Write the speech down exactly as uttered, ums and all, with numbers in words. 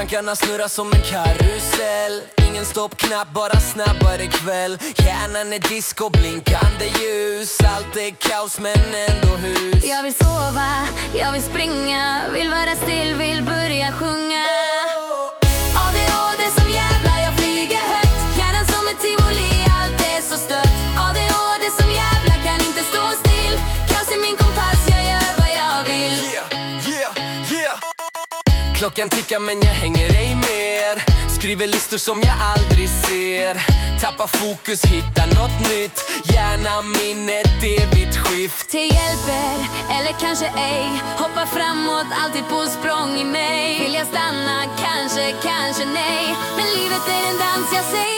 Tankarna snurrar som en karusell. Ingen stoppknapp, bara snabbare kväll. Hjärnan är disco, blinkande ljus. Allt är kaos men ändå hus. Jag vill sova, jag vill springa. Vill vara still, vill börja sjunga. A D H D som jävla, jag flyger högt. Hjärnan som ett tivoli, allt är så stött. A D H D som jävla, kan inte stå still. Kaos i min kompass, jag gör vad jag vill. Yeah, yeah, yeah. Klockan tickar men jag hänger ej mer. Skriver listor som jag aldrig ser. Tappar fokus, hittar något nytt. Gärna minnet, evigt skift. Till hjälper, eller kanske ej. Hoppa framåt, alltid på språng i mig. Vill jag stanna, kanske, kanske nej. Men livet är en dans, jag säger